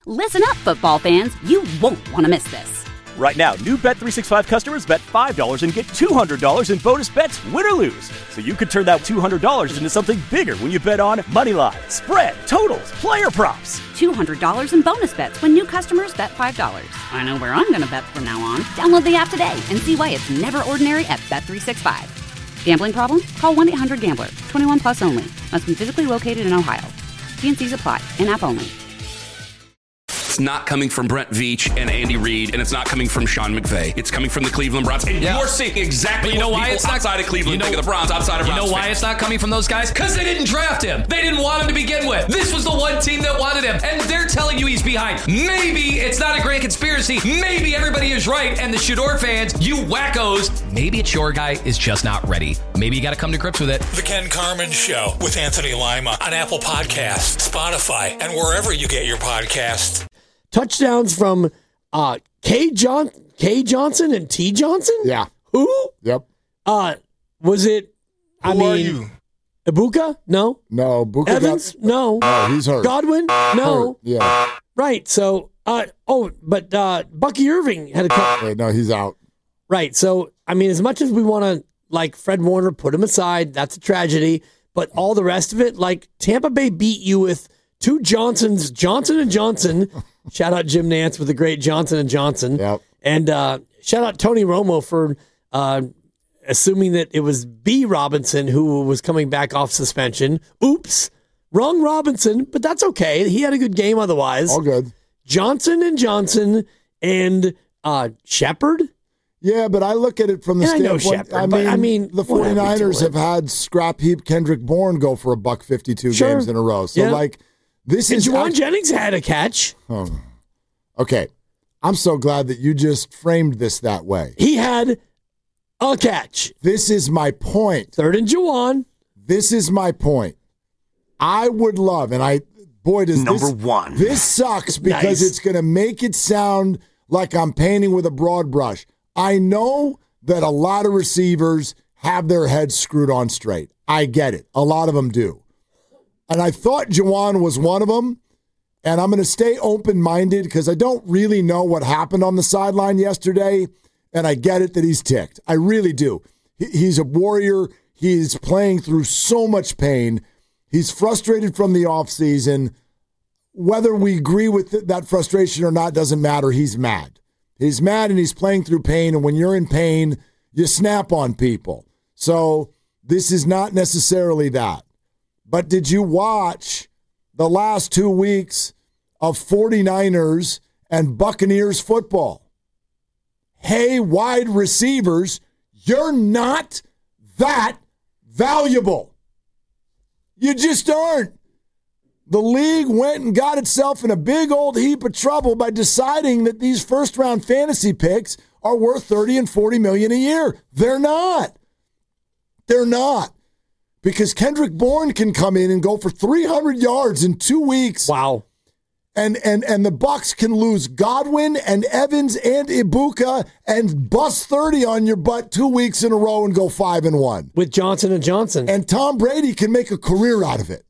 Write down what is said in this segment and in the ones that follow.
Listen up, football fans. You won't want to miss this. Right now, new Bet365 customers bet $5 and get $200 in bonus bets, win or lose. So you could turn that $200 into something bigger when you bet on moneyline, spread, totals, player props. $200 in bonus bets when new customers bet $5. I know where I'm going to bet from now on. Download the app today and see why it's never ordinary at Bet365. Gambling problem? Call 1-800-GAMBLER. 21 plus only. Must be physically located in Ohio. T&Cs apply. In-app only. It's not coming from Brent Veach and Andy Reid, and it's not coming from Sean McVay. It's coming from the Cleveland Browns. And you're seeing exactly what people outside of Cleveland think of the Browns, outside of Browns. You know why it's not coming from those guys? Because they didn't draft him. They didn't want him to begin with. This was the one team that wanted him, and they're telling you he's behind. Maybe it's not a grand conspiracy. Maybe everybody is right, and the Shador fans, you wackos, maybe it's your guy is just not ready. Maybe you got to come to grips with it. The Ken Carman Show with Anthony Lima on Apple Podcasts, Spotify, and wherever you get your podcasts. Touchdowns from K. Johnson and T. Johnson? Yeah. Who? Yep. Was it, Who are you? Ibuka? No. No. Ibuka Evans? No. Oh, he's hurt. Godwin? No. Hurt. Yeah. Right. So, but Bucky Irving had a cut. Wait, no, he's out. Right. So, I mean, as much as we want to, like, Fred Warner, put him aside, that's a tragedy. But all the rest of it, like, Tampa Bay beat you with two Johnsons, Johnson & Johnson. Shout out Jim Nantz with the great Johnson & Johnson. Yep. And shout out Tony Romo for assuming that it was B. Robinson who was coming back off suspension. Oops. Wrong Robinson, but that's okay. He had a good game otherwise. All good. Johnson & Johnson and Shepard. Yeah, but I look at it from the standpoint. Shepard, I mean, the whatever 49ers to have had scrap heap Kendrick Bourne go for $152 Sure. games in a row. So, Yeah. like, this And is... Juwan Jennings had a catch. Oh. Okay. I'm so glad that you just framed this that way. He had a catch. This is my point. Third and Juwan. This is my point. I would love, and boy, does Number one. This sucks because Nice. it's going to make it sound like I'm painting with a broad brush. I know that a lot of receivers have their heads screwed on straight. I get it. A lot of them do. And I thought Juwan was one of them. And I'm going to stay open-minded because I don't really know what happened on the sideline yesterday. And I get it that he's ticked. I really do. He's a warrior. He's playing through so much pain. He's frustrated from the offseason. Whether we agree with that frustration or not doesn't matter. He's mad. He's mad and he's playing through pain. And when you're in pain, you snap on people. So this is not necessarily that. But did you watch the last 2 weeks of 49ers and Buccaneers football? Hey, wide receivers, you're not that valuable. You just aren't. The league went and got itself in a big old heap of trouble by deciding that these first-round fantasy picks are worth $30 and $40 million a year. They're not. They're not. Because Kendrick Bourne can come in and go for 300 yards in 2 weeks. Wow. And the Bucs can lose Godwin and Evans and Ibuka and bust 30 on your butt 2 weeks in a row and go 5-1. With Johnson & Johnson. And Tom Brady can make a career out of it.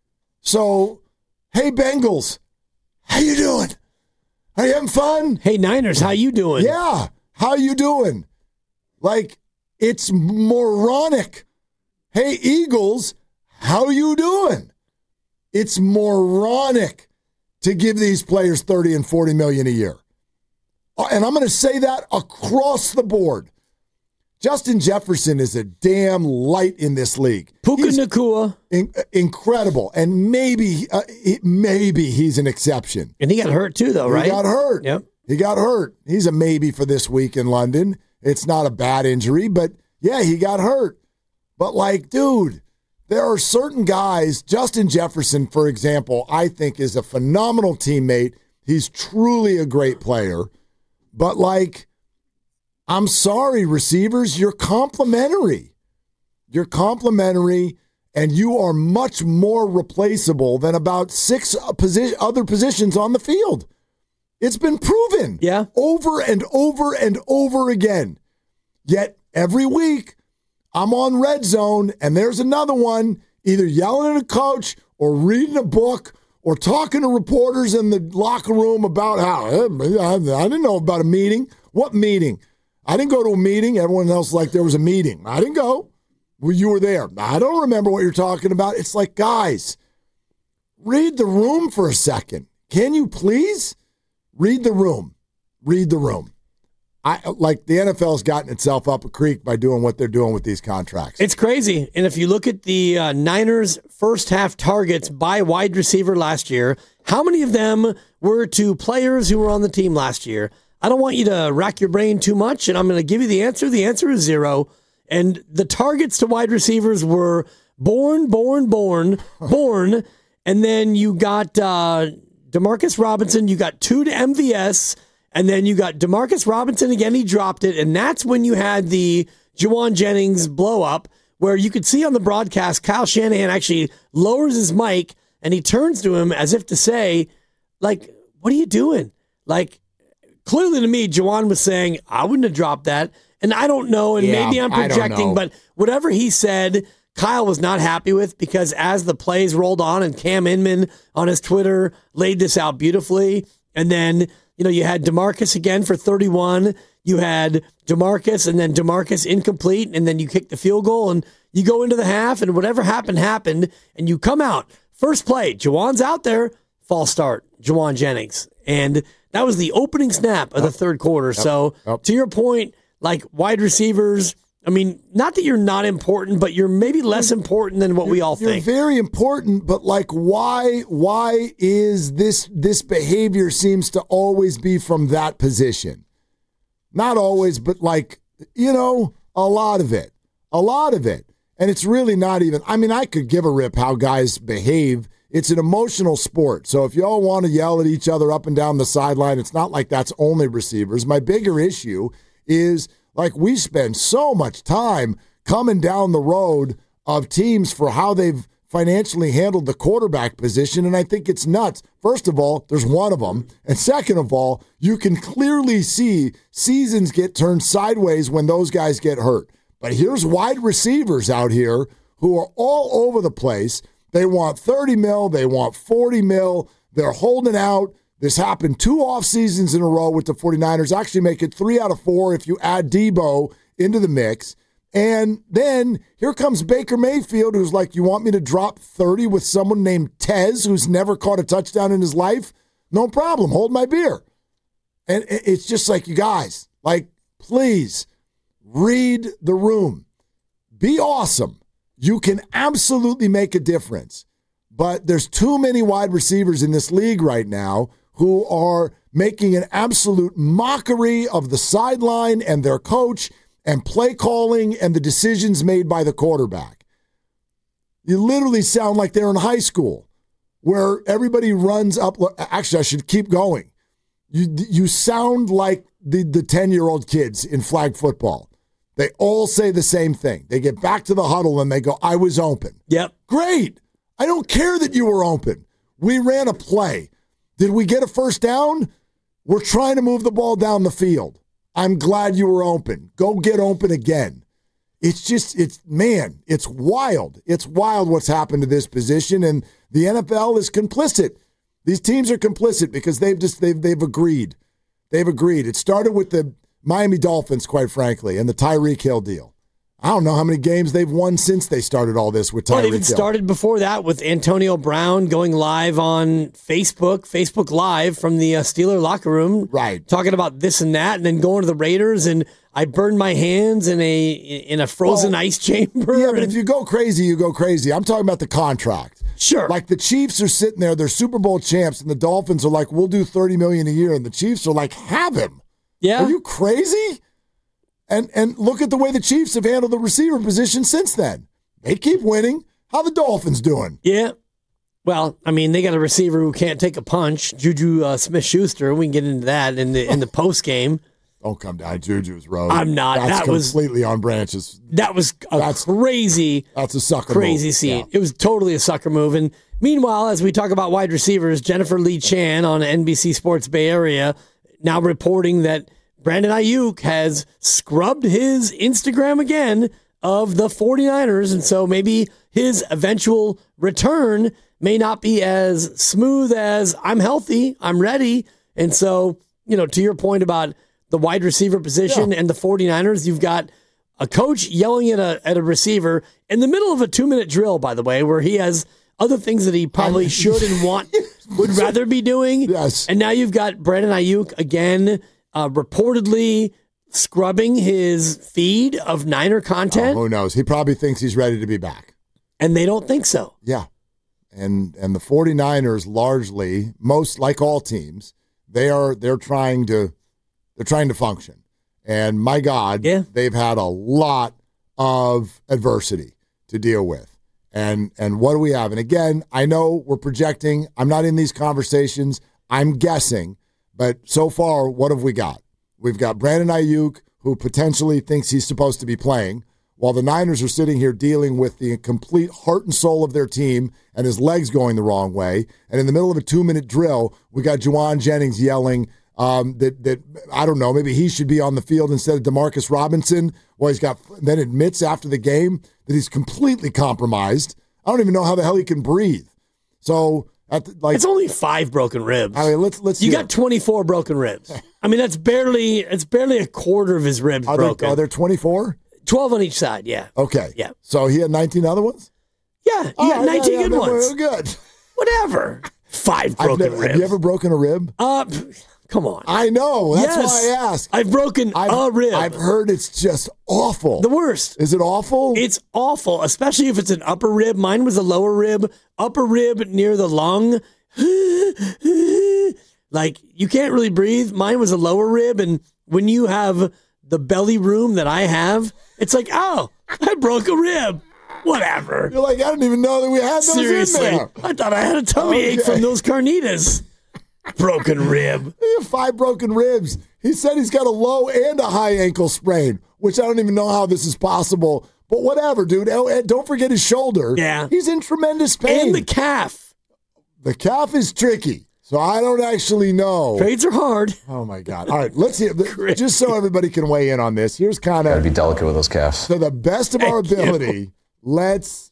So, hey, Bengals, how you doing? Are you having fun? Hey, Niners, how you doing? Yeah, how you doing? Like, it's moronic. Hey, Eagles, how you doing? It's moronic to give these players $30 and $40 million a year. And I'm going to say that across the board. Justin Jefferson is a damn light in this league. Puka Nacua. Incredible. And maybe he's an exception. And he got hurt too, though, right? He got hurt. Yep. He got hurt. He's a maybe for this week in London. It's not a bad injury, but yeah, he got hurt. But like, dude, there are certain guys, Justin Jefferson, for example, I think is a phenomenal teammate. He's truly a great player. But like, I'm sorry, receivers, you're complimentary. You're complimentary, and you are much more replaceable than about 6 other positions on the field. It's been proven over and over and over again. Yet every week, I'm on Red Zone, and there's another one either yelling at a coach or reading a book or talking to reporters in the locker room about how, I didn't know about a meeting. What meeting? I didn't go to a meeting. Everyone else like there was a meeting. I didn't go. Well, you were there. I don't remember what you're talking about. It's like, guys, read the room for a second. Can you please? Read the room. Read the room. Like the NFL's gotten itself up a creek by doing what they're doing with these contracts. It's crazy. And if you look at the Niners' first half targets by wide receiver last year, how many of them were to players who were on the team last year? I don't want you to rack your brain too much, and I'm going to give you the answer. The answer is 0. And the targets to wide receivers were born. And then you got Demarcus Robinson. You got 2 to MVS. And then you got Demarcus Robinson again. He dropped it. And that's when you had the Juwan Jennings blow up, where you could see on the broadcast, Kyle Shanahan actually lowers his mic and he turns to him as if to say, like, what are you doing? Like, clearly to me, Juwan was saying, I wouldn't have dropped that. And I don't know, and maybe I'm projecting, but whatever he said, Kyle was not happy with, because as the plays rolled on, and Cam Inman on his Twitter laid this out beautifully, and then you had DeMarcus again for 31. You had DeMarcus, and then DeMarcus incomplete, and then you kick the field goal, and you go into the half, and whatever happened, and you come out. First play, Juwan's out there, false start, Juwan Jennings. And that was the opening snap of the third quarter. So to your point, like wide receivers, I mean, not that you're not important, but you're maybe less important than what we all think. You're very important, but like, why is this behavior seems to always be from that position? Not always, but like, a lot of it. And it's really not even, I mean, I could give a rip how guys behave. It's an emotional sport. So if you all want to yell at each other up and down the sideline, it's not like that's only receivers. My bigger issue is, like, we spend so much time coming down the road of teams for how they've financially handled the quarterback position, and I think it's nuts. First of all, there's one of them, and second of all, you can clearly see seasons get turned sideways when those guys get hurt. But here's wide receivers out here who are all over the place. They want 30 mil, they want 40 mil, they're holding out. This happened 2 off seasons in a row with the 49ers. Actually make it 3 out of 4 if you add Debo into the mix. And then here comes Baker Mayfield, who's like, you want me to drop 30 with someone named Tez, who's never caught a touchdown in his life? No problem. Hold my beer. And it's just like, you guys, like, please read the room. Be awesome. You can absolutely make a difference. But there's too many wide receivers in this league right now who are making an absolute mockery of the sideline and their coach and play calling and the decisions made by the quarterback. You literally sound like they're in high school where everybody runs up. Actually, I should keep going. You sound like the 10-year-old kids in flag football. They all say the same thing. They get back to the huddle and they go, I was open. Yep. Great. I don't care that you were open. We ran a play. Did we get a first down? We're trying to move the ball down the field. I'm glad you were open. Go get open again. It's wild. It's wild what's happened to this position, and the NFL is complicit. These teams are complicit because they've agreed. They've agreed. It started with the Miami Dolphins, quite frankly, and the Tyreek Hill deal. I don't know how many games they've won since they started all this with Tyreek Hill. Well, it even started before that with Antonio Brown going live on Facebook Live from the Steeler locker room. Right. Talking about this and that, and then going to the Raiders, and I burned my hands in a frozen ice chamber. Yeah, but if you go crazy, you go crazy. I'm talking about the contract. Sure. Like the Chiefs are sitting there, they're Super Bowl champs, and the Dolphins are like, we'll do $30 million a year, and the Chiefs are like, have him. Yeah. Are you crazy? And look at the way the Chiefs have handled the receiver position since then. They keep winning. How the Dolphins doing? Yeah. Well, I mean, they got a receiver who can't take a punch, Juju Smith-Schuster. We can get into that in the post game. Don't come down Juju's road. I'm not. That's completely on Branches. That's crazy. That's a sucker crazy move. scene. Yeah. It was totally a sucker move. And meanwhile, as we talk about wide receivers, Jennifer Lee Chan on NBC Sports Bay Area now reporting that Brandon Ayuk has scrubbed his Instagram again of the 49ers, and so maybe his eventual return may not be as smooth as I'm healthy, I'm ready. And so, to your point about the wide receiver position and the 49ers, you've got a coach yelling at a receiver in the middle of a 2-minute drill, by the way, where he has other things that he probably should and would rather be doing. Yes. And now you've got Brandon Ayuk again, reportedly scrubbing his feed of Niner content. Who knows? He probably thinks he's ready to be back. And they don't think so. Yeah. And the 49ers largely, most like all teams, they're trying to function. And my God, they've had a lot of adversity to deal with. And what do we have? And again, I know we're projecting. I'm not in these conversations. I'm guessing. But so far, what have we got? We've got Brandon Ayuk, who potentially thinks he's supposed to be playing, while the Niners are sitting here dealing with the complete heart and soul of their team and his legs going the wrong way. And in the middle of a 2-minute drill, we got Jauan Jennings yelling that I don't know, maybe he should be on the field instead of Demarcus Robinson. Well, then admits after the game that he's completely compromised. I don't even know how the hell he can breathe. So it's only 5 broken ribs. I mean, let's. You got 24 broken ribs. I mean, it's barely a quarter of his ribs broken. Are there 24? 12 on each side. Yeah. Okay. Yeah. So he had 19 other ones. Yeah, he got 19 good ones. Good. Whatever. 5 broken ribs. Have you ever broken a rib? Come on. I know. That's why I asked. I've broken a rib. I've heard it's just awful. The worst. Is it awful? It's awful, especially if it's an upper rib. Mine was a lower rib. Upper rib near the lung. Like, you can't really breathe. Mine was a lower rib, and when you have the belly room that I have, it's like, oh, I broke a rib. Whatever. You're like, I didn't even know that we had those Seriously, in there. I thought I had a tummy ache from those carnitas. Broken rib. He had 5 broken ribs. He said he's got a low and a high ankle sprain, which I don't even know how this is possible. But whatever, dude. And don't forget his shoulder. Yeah. He's in tremendous pain. And the calf. The calf is tricky. So I don't actually know. Trades are hard. Oh, my God. All right, let's hear. Just so everybody can weigh in on this, here's kind of. Got to be delicate with those calves. To the best of our ability, let's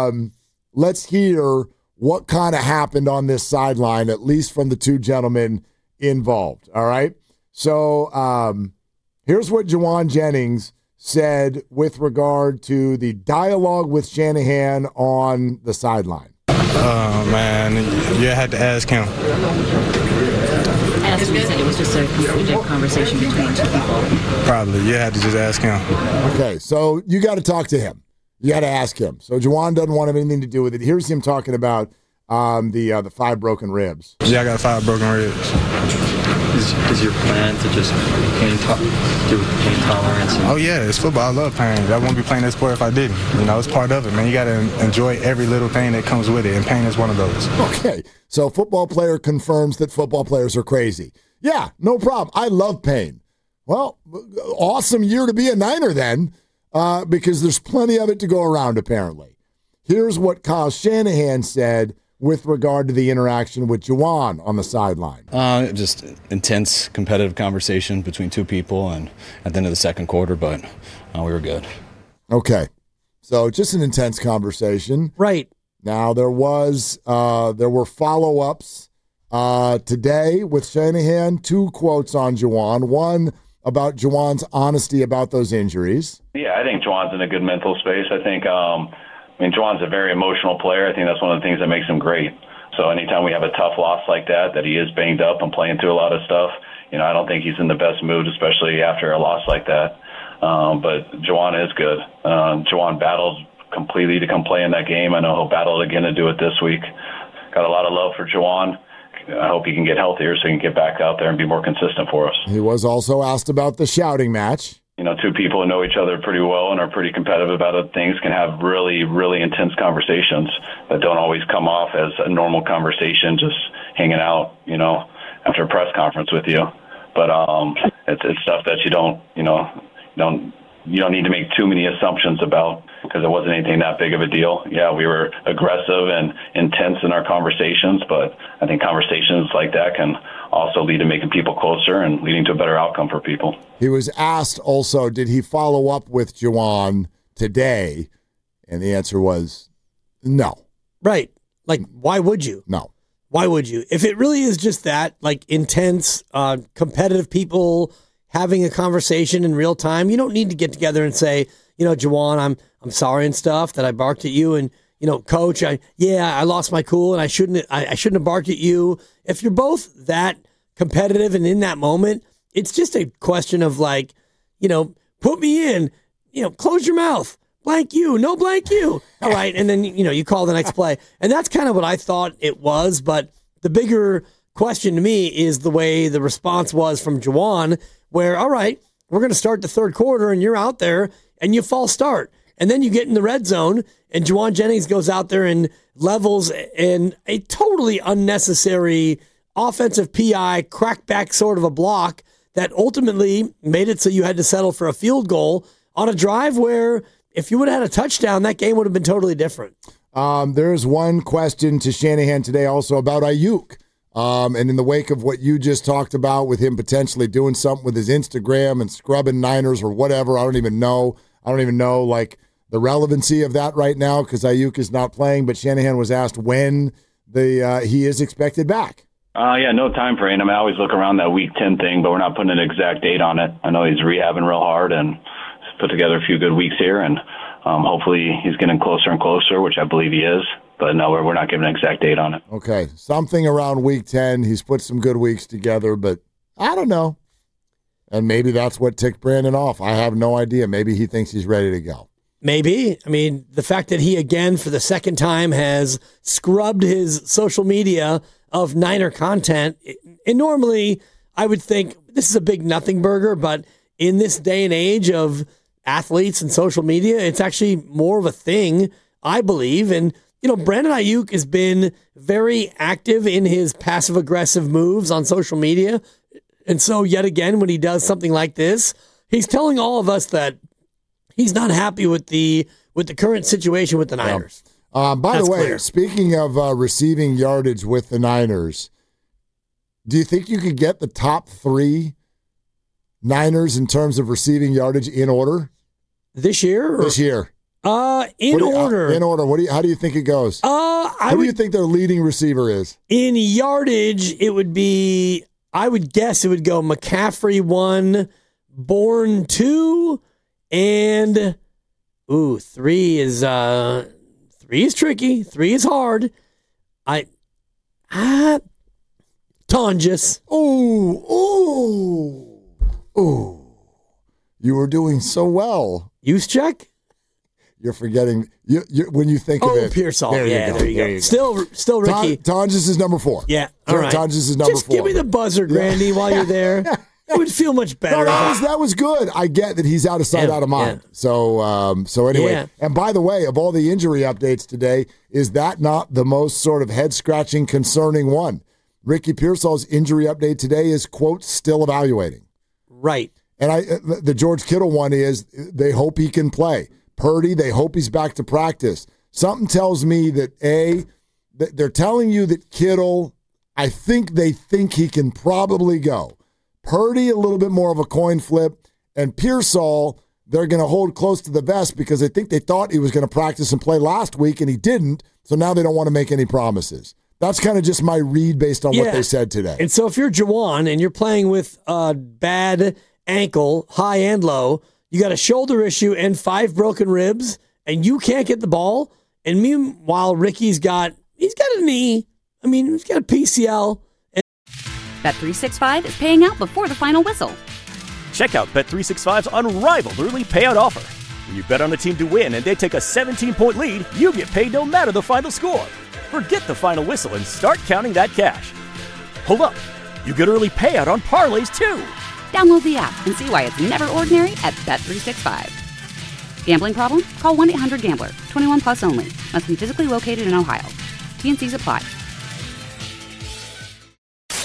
hear what kind of happened on this sideline, at least from the 2 gentlemen involved. All right? So here's what Jauan Jennings said with regard to the dialogue with Shanahan on the sideline. Oh, man, you had to ask him. As we said, it was just a completed conversation between 2 people. Probably. You had to just ask him. Okay, so you got to talk to him. You got to ask him. So Jauan doesn't want anything to do with it. Here's him talking about the 5 broken ribs. Yeah, I got 5 broken ribs. Is your plan to just do pain tolerance? Oh, yeah, it's football. I love pain. I wouldn't be playing this sport if I didn't. It's part of it, man. You got to enjoy every little thing that comes with it, and pain is one of those. Okay, so football player confirms that football players are crazy. Yeah, no problem. I love pain. Well, awesome year to be a Niner then, because there's plenty of it to go around, apparently. Here's what Kyle Shanahan said with regard to the interaction with Jauan on the sideline. Just intense competitive conversation between 2 people and at the end of the second quarter, but we were good. Okay. So just an intense conversation. Right. Now there were follow-ups today with Shanahan, 2 quotes on Jauan. One about Jauan's honesty about those injuries. Yeah, I think Jauan's in a good mental space. I think Jauan's a very emotional player. I think that's one of the things that makes him great. So anytime we have a tough loss like that he is banged up and playing through a lot of stuff, I don't think he's in the best mood, especially after a loss like that. But Jauan is good. Jauan battled completely to come play in that game. I know he'll battle again to do it this week. Got a lot of love for Jauan. I hope he can get healthier so he can get back out there and be more consistent for us. He was also asked about the shouting match. 2 people who know each other pretty well and are pretty competitive about other things can have really, really intense conversations that don't always come off as a normal conversation, just hanging out, after a press conference with you. But it's stuff that you don't need to make too many assumptions about because it wasn't anything that big of a deal. Yeah, we were aggressive and intense in our conversations, but I think conversations like that can also lead to making people closer and leading to a better outcome for people. He was asked also, did he follow up with Jauan today? And the answer was no. Right. Like, why would you? No. Why would you? If it really is just that, like intense, competitive people having a conversation in real time, you don't need to get together and say, Juwan, I'm sorry and stuff that I barked at you, and Coach, I lost my cool and I shouldn't have barked at you. If you're both that competitive and in that moment, it's just a question of like, put me in, close your mouth, blank you, no blank you. All right. And then, you call the next play. And that's kind of what I thought it was. But the bigger question to me is the way the response was from Juwan, where, all right, we're going to start the third quarter and you're out there and you false start. And then you get in the red zone and Juwan Jennings goes out there and levels in a totally unnecessary offensive PI, crackback sort of a block that ultimately made it so you had to settle for a field goal on a drive where if you would have had a touchdown, that game would have been totally different. There's one question to Shanahan today also about Ayuk. And in the wake of what you just talked about with him potentially doing something with his Instagram and scrubbing Niners or whatever, I don't even know like the relevancy of that right now because Ayuk is not playing, but Shanahan was asked when he is expected back. No time frame. I mean, I always look around that Week 10 thing, but we're not putting an exact date on it. I know he's rehabbing real hard and put together a few good weeks here, and hopefully he's getting closer and closer, which I believe he is. But no, we're not giving an exact date on it. Okay, something around Week 10. He's put some good weeks together, but I don't know. And maybe that's what ticked Brandon off. I have no idea. Maybe he thinks he's ready to go. Maybe. I mean, the fact that he, again, for the second time, has scrubbed his social media of Niner content. And normally, I would think this is a big nothing burger, but in this day and age of athletes and social media, it's actually more of a thing, I believe. And, Brandon Ayuk has been very active in his passive-aggressive moves on social media. And so, yet again, when he does something like this, he's telling all of us that he's not happy with the current situation with the Niners. By That's the way, clear. Speaking of receiving yardage with the Niners, do you think you could get the top 3 Niners in terms of receiving yardage in order? This year? This year. In order. In order. How do you think it goes? Who do you think their leading receiver is? In yardage, it would be, I would guess it would go McCaffrey 1, Bourne 2, and 3 is 3 is tricky. 3 is hard. Tonjes. Ooh. You were doing so well. Use check? You're forgetting when you think of it. Pearsall. There you go. Still Ricky. Tonjes is number 4. Yeah. All right. Tonjes is number 4. Just give me the buzzer, Grandy, while you're there. It would feel much better. No, that was good. I get that he's out of sight, out of mind. Yeah. So anyway. Yeah. And by the way, of all the injury updates today, is that not the most sort of head-scratching, concerning one? Ricky Pearsall's injury update today is, quote, still evaluating. Right. And the George Kittle one is they hope he can play. Purdy, they hope he's back to practice. Something tells me that, they're telling you that Kittle, I think they think he can probably go. Purdy, a little bit more of a coin flip. And Pearsall, they're going to hold close to the vest because I think they thought he was going to practice and play last week, and he didn't. So now they don't want to make any promises. That's kind of just my read based on what they said today. And so if you're Juwan and you're playing with a bad ankle, high and low, you got a shoulder issue and 5 broken ribs, and you can't get the ball. And meanwhile, Ricky's got a knee. I mean, he's got a PCL. Bet365 is paying out before the final whistle. Check out Bet365's unrivaled early payout offer. When you bet on a team to win and they take a 17-point lead, you get paid no matter the final score. Forget the final whistle and start counting that cash. Hold up. You get early payout on parlays, too. Download the app and see why it's never ordinary at Bet365. Gambling problem? Call 1-800-GAMBLER. 21 plus only. Must be physically located in Ohio. T&Cs apply.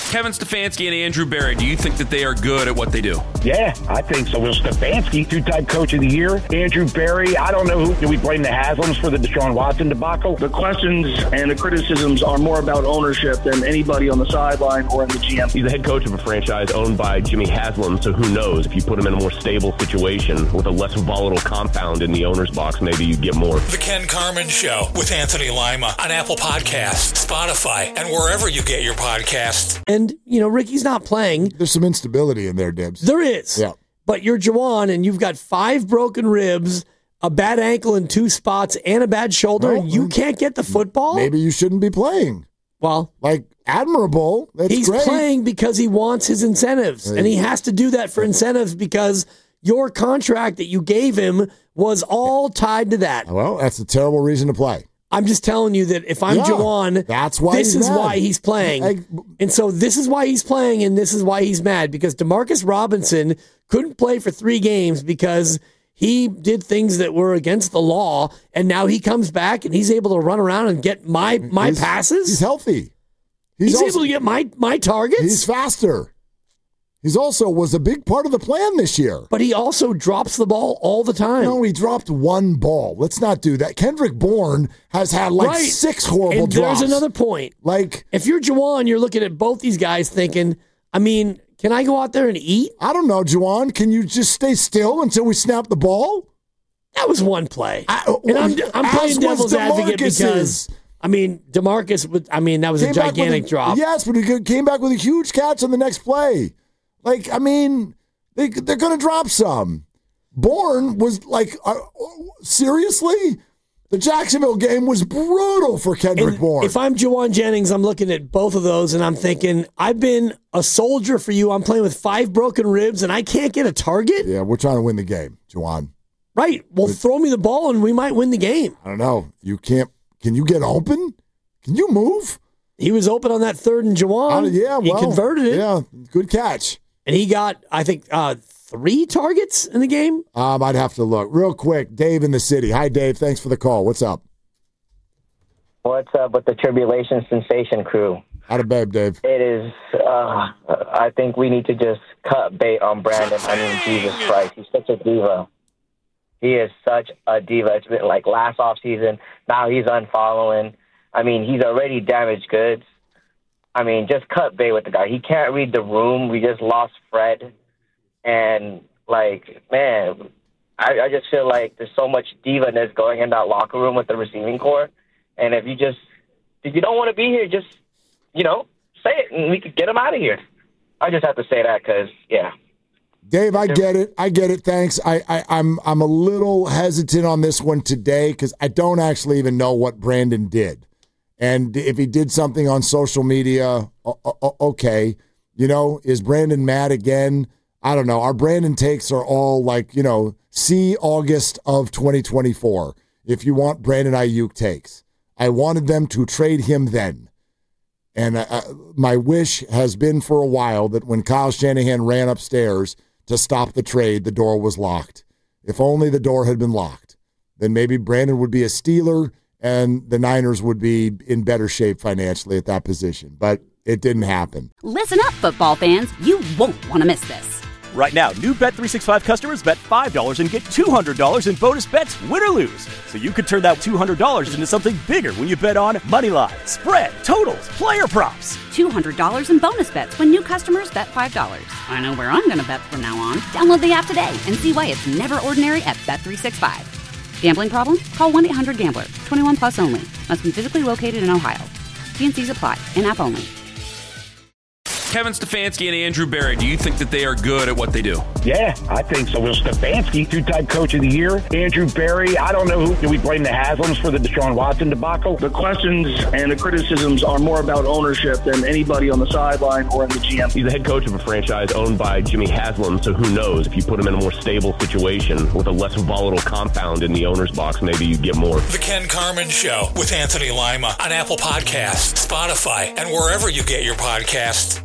Kevin Stefanski and Andrew Berry, do you think that they are good at what they do? Yeah, I think so. Well, Stefanski, two-time coach of the year. Andrew Berry, I don't know who. Do we blame the Haslams for the Deshaun Watson debacle? The questions and the criticisms are more about ownership than anybody on the sideline or in the GM. He's the head coach of a franchise owned by Jimmy Haslam, so who knows? If you put him in a more stable situation with a less volatile compound in the owner's box, maybe you get more. The Ken Carman Show with Anthony Lima on Apple Podcasts, Spotify, and wherever you get your podcasts. And, Ricky's not playing. There's some instability in there, Dibs. There is. Yeah. But you're Juwan, and you've got 5 broken ribs, a bad ankle in 2 spots, and a bad shoulder, and you can't get the football? Maybe you shouldn't be playing. Well, admirable. That's he's great. playing because he wants his incentives, and he has to do that for incentives because your contract that you gave him was all tied to that. Well, that's a terrible reason to play. I'm just telling you that if I'm Juwan, that's why this is why he's playing. And so this is why he's playing, and this is why he's mad, because DeMarcus Robinson couldn't play for 3 games because he did things that were against the law, and now he comes back and he's able to run around and get my passes. He's healthy. He's able to get my targets. He's faster. He's also was a big part of the plan this year. But he also drops the ball all the time. No, he dropped 1 ball. Let's not do that. Kendrick Bourne has had 6 horrible and drops. There's another point. If you're Juwan, you're looking at both these guys thinking, can I go out there and eat? I don't know, Juwan. Can you just stay still until we snap the ball? That was one play. I'm playing devil's advocate because... DeMarcus, that was a gigantic drop. Yes, but he came back with a huge catch on the next play. They're going to drop some. Bourne was seriously? The Jacksonville game was brutal for Kendrick Bourne. If I'm Juwan Jennings, I'm looking at both of those, and I'm thinking, I've been a soldier for you. I'm playing with 5 broken ribs, and I can't get a target? Yeah, we're trying to win the game, Juwan. Right. Well, throw me the ball, and we might win the game. I don't know. You can't. Can you get open? Can you move? He was open on that 3rd and Juwan. He converted it. Yeah, good catch. And he got, I think, 3 targets in the game? I'd have to look. Real quick, Dave in the city. Hi, Dave. Thanks for the call. What's up? What's up with the Tribulation Sensation crew? How to babe, Dave? It is, I think we need to just cut bait on Brandon. Jesus Christ. He's such a diva. He is such a diva. It's been like last offseason. Now he's unfollowing. He's already damaged goods. Just cut bait with the guy. He can't read the room. We just lost Fred. And, man, I just feel like there's so much diva-ness going in that locker room with the receiving corps. And if you don't want to be here, just, say it, and we could get him out of here. I just have to say that because, yeah. Dave, I get it. Thanks. I'm a little hesitant on this one today because I don't actually even know what Brandon did. And if he did something on social media, okay. Is Brandon mad again? I don't know. Our Brandon takes are all see August of 2024 if you want Brandon Ayuk takes. I wanted them to trade him then. And my wish has been for a while that when Kyle Shanahan ran upstairs to stop the trade, the door was locked. If only the door had been locked, then maybe Brandon would be a Steeler and the Niners would be in better shape financially at that position. But it didn't happen. Listen up, football fans. You won't want to miss this. Right now, new Bet365 customers bet $5 and get $200 in bonus bets, win or lose. So you could turn that $200 into something bigger when you bet on money line, spread, totals, player props. $200 in bonus bets when new customers bet $5. I know where I'm going to bet from now on. Download the app today and see why it's never ordinary at Bet365. Gambling problem? Call 1-800-GAMBLER. 21 plus only. Must be physically located in Ohio. T&Cs apply. In-app only. Kevin Stefanski and Andrew Berry, do you think that they are good at what they do? Yeah, I think so. Well, Stefanski, two-time coach of the year. Andrew Berry, I don't know who. Do we blame the Haslams for the Deshaun Watson debacle? The questions and the criticisms are more about ownership than anybody on the sideline or in the GM. He's the head coach of a franchise owned by Jimmy Haslam, so who knows? If you put him in a more stable situation with a less volatile compound in the owner's box, maybe you get more. The Ken Carman Show with Anthony Lima on Apple Podcasts, Spotify, and wherever you get your podcasts.